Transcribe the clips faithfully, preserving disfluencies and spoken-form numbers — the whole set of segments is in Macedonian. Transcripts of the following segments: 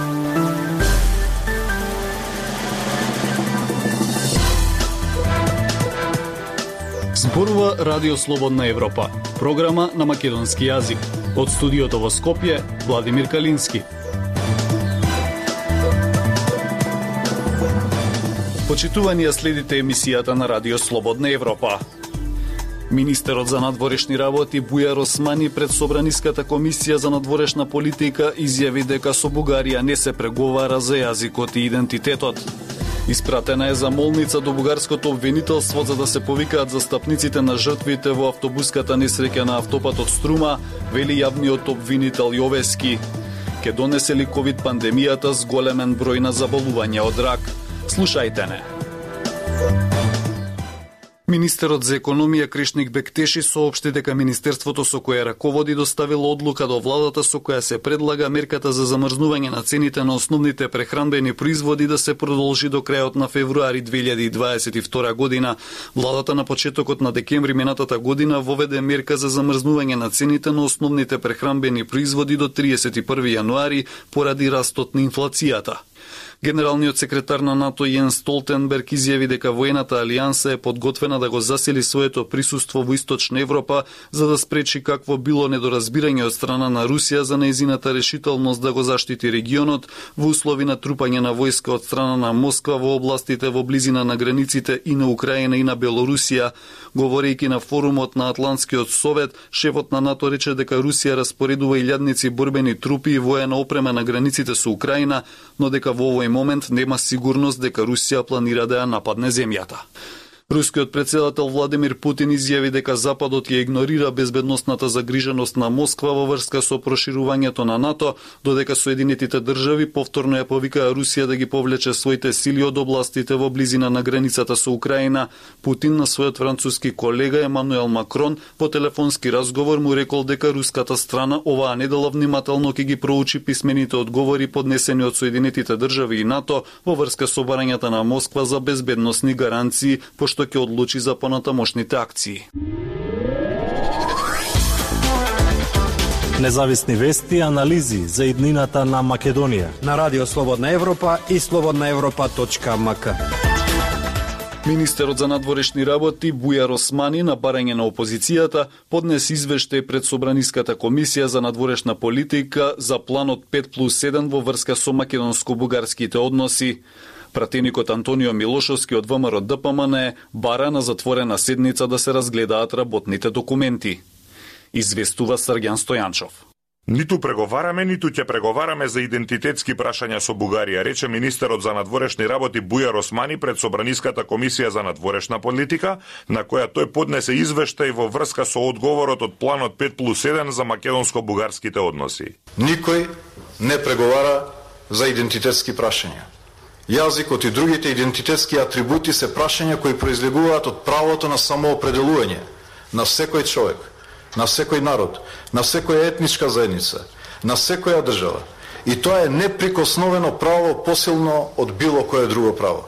Зборува Радио Слободна Европа, програма на македонски јазик. Од студиото во Скопје, Владимир Калински. Почитувани, следите емисијата на Радио Слободна Европа. Министерот за надворешни работи Бујар Османи пред Собраниската комисија за надворешна политика изјави дека со Бугарија не се преговара за јазикот и идентитетот. Испратена е замолница до бугарското обвинителство за да се повикаат застапниците на жртвите во автобуската несреќа на автопатот Струма, вели јавниот обвинител Јовески. Ке донесе ли ковид пандемијата с големен број на заболувања од рак? Слушајте не. Министерот за економија Кришник Бектеши соопшти дека министерството со кое раководи доставило одлука до владата со која се предлага мерката за замрзнување на цените на основните прехранбени производи да се продолжи до крајот на февруари две илјади дваесет и втора година. Владата на почетокот на декември минатата година воведе мерка за замрзнување на цените на основните прехранбени производи до триесет и први јануари поради растот на инфлацијата. Генералниот секретар на НАТО Јенс Столтенберг изјави дека воената алијанса е подготвена да го засили своето присуство во Источна Европа за да спречи какво било недоразбирање од страна на Русија за нејзината решителност да го заштити регионот во услови на трупање на војска од страна на Москва во областите во близина на границите и на Украина и на Белорусија. Говорејќи на форумот на Атлантскиот совет, шефот на НАТО рече дека Русија распоредува илјадници борбени трупи и воена опрема на границите со Украина, но дека во овој момент нема сигурност дека Русија планира да ја нападне земјата. Рускиот председател Владимир Путин изјави дека Западот ја игнорира безбедносната загриженост на Москва во врска со проширувањето на НАТО, додека Соединетите држави повторно ја повикаа Русија да ги повлече своите сили од областите во близина на границата со Украина. Путин на својот француски колега Емануел Макрон во телефонски разговор му рекол дека руската страна оваа недела внимателно ќе ги проучи писмените одговори поднесени од Соединетите држави и НАТО во врска со барањата на Москва за безбедносни гаранции, што ќе одлучи за понатамошните акции. Независни вести и анализи за иднината на Македонија на Радио Слободна Европа и слободна европа точка ем ка. Министерот за надворешни работи Бујар Османи на барање на опозицијата поднес извештај пред Собраниската комисија за надворешна политика за планот пет плюс еден во врска со македонско-бугарските односи. Пратеникот Антонио Милошовски од ВМРО Д П М Н бара на затворена седница да се разгледаат работните документи. Известува Срѓан Стојанчов. Ниту преговараме, ниту ќе преговараме за идентитетски прашања со Бугарија, рече министерот за надворешни работи Бујар Османи пред Собраниската комисија за надворешна политика, на која тој поднесе извештај во врска со одговорот од планот пет плюс еден за македонско-бугарските односи. Никој не преговара за идентитетски прашања. Јазикот и другите идентитетски атрибути се прашања кои произлегуваат од правото на самоопределување на секој човек, на секој народ, на секоја етничка заедница, на секоја држава. И тоа е неприкосновено право посилно од било кое друго право.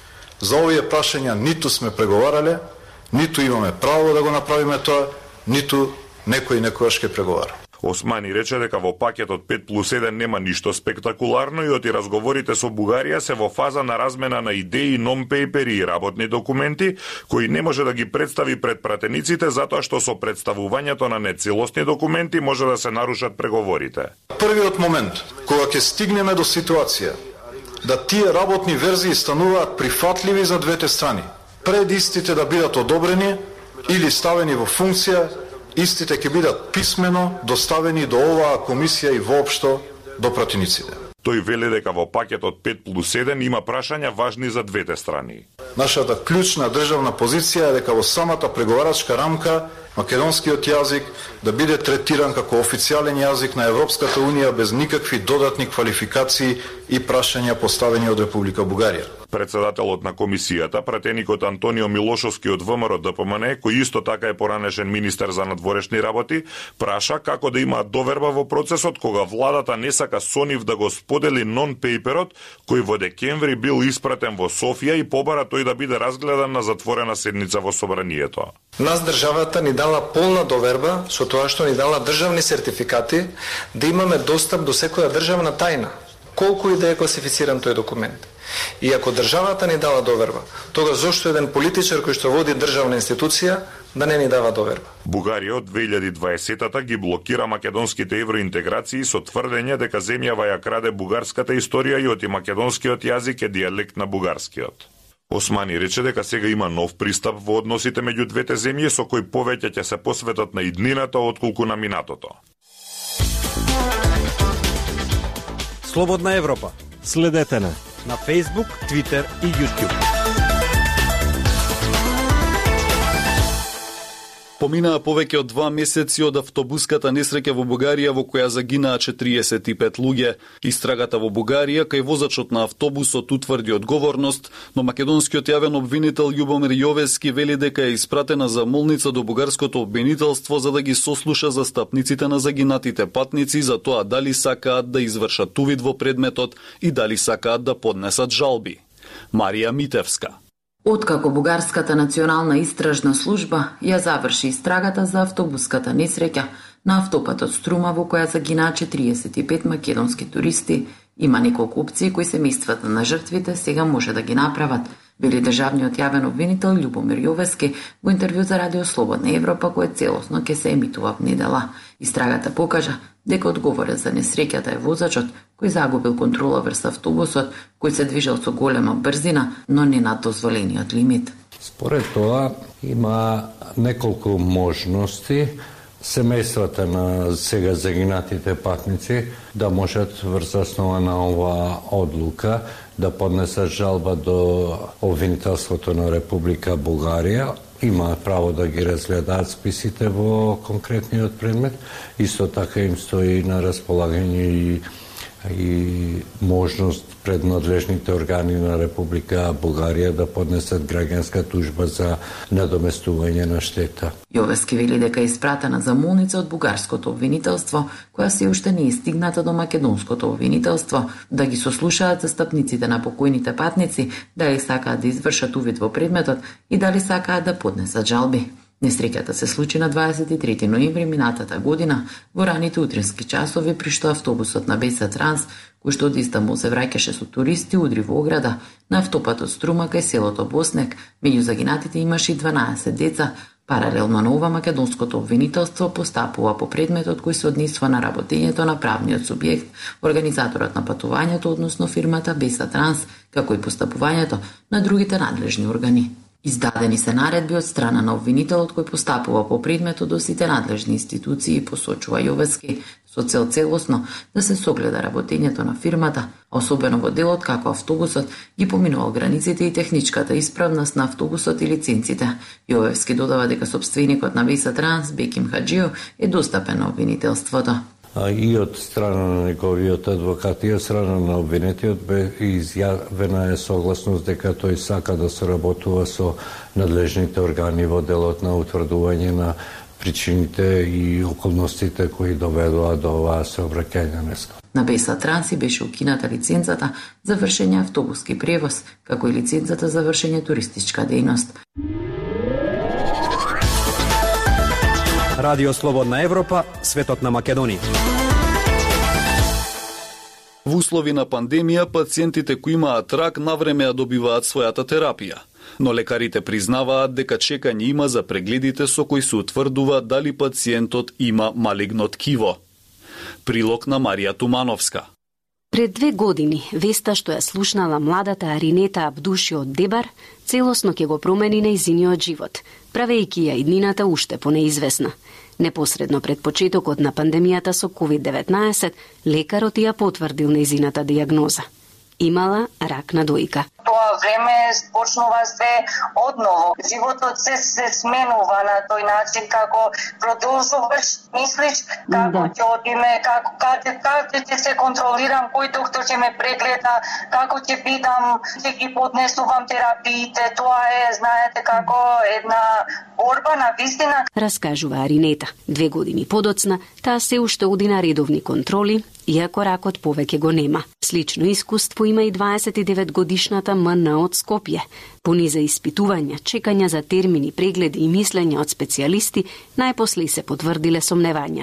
За овие прашања ниту сме преговарале, ниту имаме право да го направиме тоа, ниту некој некојаш ќе преговара. Османи рече дека во пакетот пет плюс еден нема ништо спектакуларно и оти разговорите со Бугарија се во фаза на размена на идеи, нон-пейпери и работни документи, кои не може да ги представи пред пратениците затоа што со представувањето на нецелосни документи може да се нарушат преговорите. Првиот момент кога ќе стигнеме до ситуација да тие работни верзии стануваат прифатливи за двете страни, пред истите да бидат одобрени или ставени во функција, истите ќе бидат писмено доставени до оваа комисија и воопшто до пратениците. Тој вели дека во пакетот пет плюс еден има прашања важни за двете страни. Нашата клучна државна позиција е дека во самата преговарачка рамка македонскиот јазик да биде третиран како официјален јазик на Европската Унија без никакви додатни квалификации и прашања поставени од Република Бугарија. Председателот на комисијата, пратеникот Антонио Милошовски од ВМРО Д П М Н, кој исто така е поранешен министер за надворешни работи, праша како да има доверба во процесот кога владата не сака со нив да го сподели нон-пейперот кој во декември бил испратен во Софија и побара тој да биде разгледан на затворена седница во собранието. Нас државата ни дала полна доверба со тоа што ни дала државни сертификати да имаме достап до секоја државна тајна. колку и да е класифициран тој документ. И ако државата ни дала доверба, тога зошто еден политичар кој што води државна институција да не ни дава доверба? Бугарија од две илјади и дваесета ги блокира македонските евроинтеграции со тврдење дека земјава ја краде бугарската историја и оти македонскиот јазик е дијалект на бугарскиот. Османи рече дека сега има нов пристап во односите меѓу двете земји со кој повеќе ќе се посветат на иднината отколку на минатото. Слободна Европа. Следете на на Facebook, Twitter и YouTube. Поминаа повеќе од два месеци од автобуската несреќа во Бугарија во која загинаа четириесет и пет луѓе. Истрагата во Бугарија кај возачот на автобусот утврди одговорност, но македонскиот јавен обвинител Љубомир Јовески вели дека е испратена замолница до бугарското обвинителство за да ги сослуша застапниците на загинатите патници за тоа дали сакаат да извршат увид во предметот и дали сакаат да поднесат жалби. Марија Митевска. Откако Бугарската национална истражна служба ја заврши истрагата за автобуската несреќа на автопатот Струма во која загинаа четириесет и пет македонски туристи, има неколку опции кои семејствата на жртвите сега може да ги направат, вели државниот јавен обвинител Љубомир Јовески во интервју за Радио Слободна Европа кој целосно ќе се емитува в недела. Истрагата покажа дека одговорен за несреќата е возачот кој загубил контрола врз автобусот, кој се движел со голема брзина, но не над дозволениот лимит. Според тоа има неколку можности семејствата на сега загинатите патници да можат врз основа на ова одлука да поднесат жалба до обвинителството на Република Бугарија. Имаат право да ги разгледаат списите во конкретниот предмет. Исто така им стои на располагање и, и можност пред надлежните органи на Република Бугарија да поднесат граѓанска тужба за надоместување на штета. Јовески вели дека е испратена замолница од бугарското обвинителство, која се уште не е стигната до македонското обвинителство, да ги сослушаат застапниците на покојните патници, дали сакаат да извршат увид во предметот и дали сакаат да поднесат жалби. Несреќата се случи на дваесет и трети ноември минатата година во раните утрински часови, при што автобусот на Беса Транс, кој што од Истанбул се враќаше со туристи, удри во ограда на автопатот Струма кај селото Боснек. Меѓу загинатите имаше и дванаесет деца. Паралелно на ова, македонското обвинителство постапува по предметот кој се однесува на работењето на правниот субјект, организаторот на патувањето, односно фирмата Беса Транс, како и постапувањето на другите надлежни органи. Издадени се наредби од страна на обвинителот кој постапува по предметот до сите надлежни институции, посочува Јовески, со цел целосно да се согледа работењето на фирмата, особено во делот како автобусот ги поминувал границите и техничката исправност на автобусот и лиценците. Јовески додава дека собственикот на Беса Транс, Беким Хаджио, е достапен на обвинителството. А и од страна на неговиот адвокат и од страна на обвинетиот бе изјавена е согласност дека тој сака да соработува со надлежните органи во делот на утврдување на причините и околностите кои доведоа до оваа сообраќајна неска. На Беса Транси беше укината лиценцата за вршење автобуски превоз, како и лиценцата за вршење туристичка дејност. Радио Слободна Европа, светот на Македонија. Во услови на пандемија, пациентите кои имаат рак навреме ја добиваат својата терапија. Но лекарите признаваат дека чекање има за прегледите со кои се утврдува дали пациентот има малигно ткиво. Прилог на Марија Тумановска. Пред две години, веста што ја слушнала младата Аринета Абдуши од Дебар, целосно ќе го промени нејзиниот живот, правејќи ја иднината уште понеизвестна. Непосредно пред почетокот на пандемијата со ковид деветнаесет, лекарот ја потврдил нејзината дијагноза. Имала рак на дојка. Тоа време почнува се одново. Животот се се сменува на тој начин како продолжуваш, мислиш како ќе одиме, како каде каде ќе се контролирам, кој доктор ќе ме прегледа, како ќе бидам, ќе ги поднесувам терапиите. Тоа е, знаете, како една борба на вистина. Раскажува Аринета. Две години подоцна, таа се уште оди на редовни контроли, иако ракот повеќе го нема. Слично искуство има и дваесет и девет годишната Мана од Скопје. По низа испитувања, чекања за термини, прегледи и мислења од специјалисти, најпосле се потврдиле сомневањата.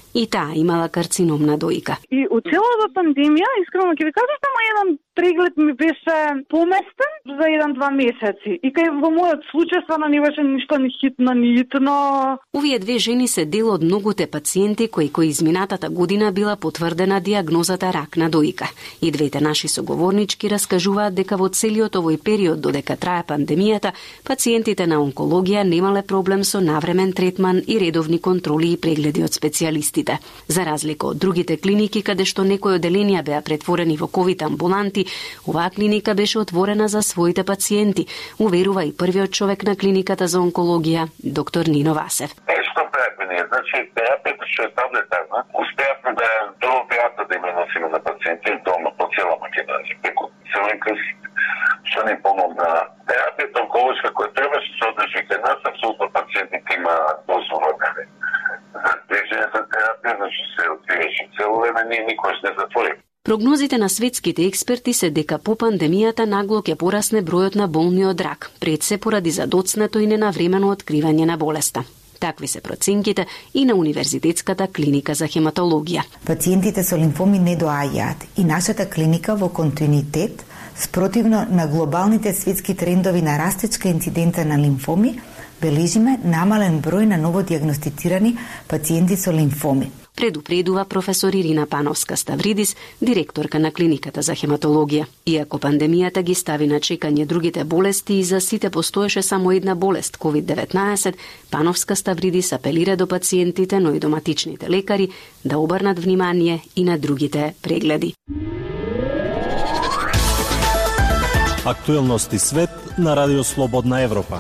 И таа имала карцином на дојка. И у целата пандемија, искрено ќе ви кажам, само еден преглед ми беше поместен за еден-два месеци. И кај во мојот случај стварно не беше ништо ни хитно, ни итно. Овие две жени се дел од многуте пациенти кои кои изминатата година била потврдена диагнозата рак на дојка. И двете наши соговорнички раскажуваат дека во целиот овој период додека трае пандемијата, пациентите на онкологија немале проблем со навремен третман и редовни контроли и прегледи од специјалистите. За разлика од другите клиники каде што некои оделенија беа претворени во ковид амбуланти, оваа клиника беше отворена за своите пациенти, уверува и првиот човек на клиниката за онкологија, доктор Нино Васев. Е, што правиме ние? Значи, терапијата што е таблетарна, успеавме да до терапијата да има носиме за пациенти дома по цела Македонија, преку Целенкас, што ни помогна. Терапијата онколошка која требаше се одржи кај нас, апсолутно пациентите има дозволено. За движење за терапија, значи се откриваше цело време, ние никош не затворим. Прогнозите на светските експерти се дека по пандемијата нагло ќе порасне бројот на болни од рак, пред се поради задоцнато и ненавремено откривање на болеста. Такви се проценките и на Универзитетската клиника за хематологија. Пациентите со лимфоми не доаѓаат и нашата клиника во континуитет, спротивно на глобалните светски трендови на растечка инцидента на лимфоми, бележиме намален број на новодиагностицирани пациенти со лимфоми. Предупредува професор Ирина Пановска-Ставридис, директорка на клиниката за хематологија. Иако пандемијата ги стави на чекање другите болести и за сите постоеше само една болест, ковид деветнаесет, Пановска-Ставридис апелира до пациентите, но и доматичните лекари да обрнат внимание и на другите прегледи. Актуелности свет на Радио Слободна Европа.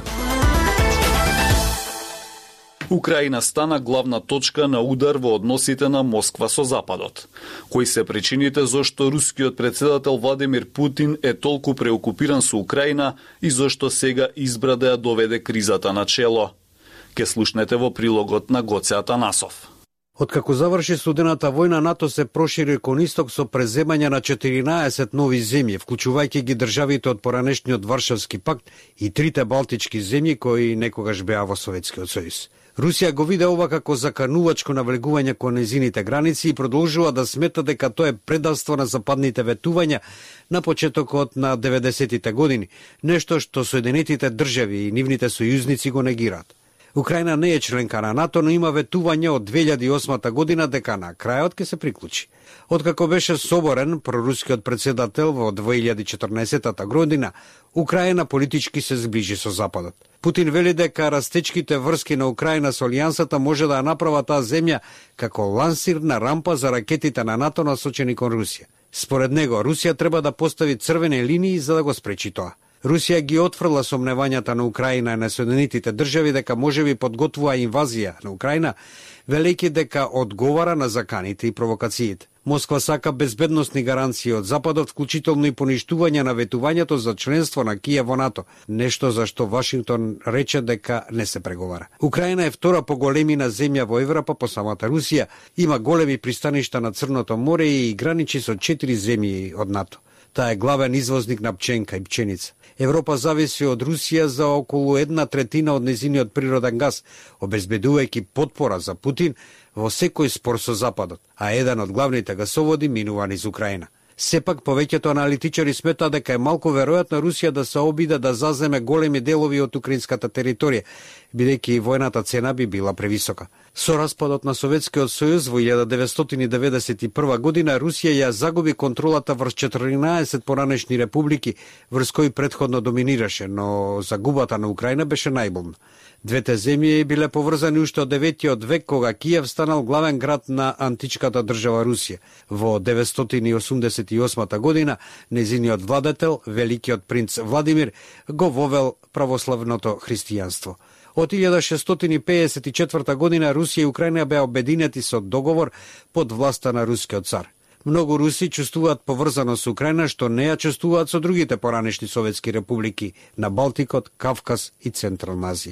Украина стана главна точка на удар во односите на Москва со Западот. Кои се причините зошто рускиот председател Владимир Путин е толку преокупиран со Украина и зошто сега избра да ја доведе кризата на чело? Ке слушнете во прилогот на Гоце Атанасов. Откако заврши студената војна, НАТО се прошири кон исток со преземање на четиринаесет нови земји, вклучувајќи ги државите од поранешниот Варшавски пакт и трите балтички земји кои некогаш беа во Советскиот сојуз. Русија го виде ова како заканувачко навлегување кон незините граници и продолжува да смета дека тоа е предавство на западните ветувања на почетокот на деветдесетите години, нешто што Соединетите држави и нивните сојузници го негираат. Украина не е членка на НАТО, но има ветување од две илјади и осма година дека на крајот ќе се приклучи. Откако беше соборен прорускиот председател во две илјади и четрнаесета година, Украина политички се зближи со Западот. Путин вели дека растечките врски на Украина со Алијансата може да ја направа таа земја како лансирна рампа за ракетите на НАТО насочени кон Русија. Според него, Русија треба да постави црвени линии за да го спречи тоа. Русија ги отфрла сомневањата на Украина и на Соединетите држави дека можеби подготвува инвазија на Украина, велејќи дека одговара на заканите и провокациите. Москва сака безбедносни гаранции од Западот, вклучително и поништување на ветувањето за членство на Киев во НАТО, нешто за што Вашингтон рече дека не се преговара. Украина е втора по големина земја во Европа по самата Русија, има големи пристаништа на Црното море и граничи со четири земји од НАТО. Таа е главен извозник на пченка и пченица. Европа зависи од Русија за околу една третина од незиниот природен газ, обезбедувајќи потпора за Путин во секој спор со Западот, а еден од главните гасоводи минува низ Украина. Сепак, повеќето аналитичари сметаат дека е малку веројатно Русија да се обиде да заземе големи делови од украинската територија, бидејќи војната цена би била превисока. Со распадот на Советскиот сојуз во илјада деветстотини деветдесет и прва година Русија ја загуби контролата врз четрнаесет поранешни републики, врз кои претходно доминираше, но загубата на Украина беше најболна. Двете земји биле поврзани уште од деветиот век, кога Киев станал главен град на античката држава Русија. Во деветстотини осумдесет и осма година незиниот владетел, великиот принц Владимир, го вовел православното христијанство. Од илјада шестстотини пеесет и четврта година Русија и Украина беа обединети со договор под власта на рускиот цар. Многу руси чувствуваат поврзано со Украина, што не ја чувствуваат со другите поранешни советски републики на Балтикот, Кавказ и Централна Азија.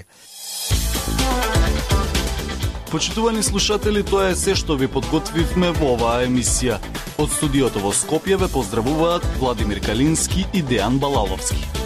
Почитувани слушатели, тоа е се што ви подготвивме во оваа емисија. Од студиото во Скопје ве поздравуваат Владимир Калински и Дејан Балаловски.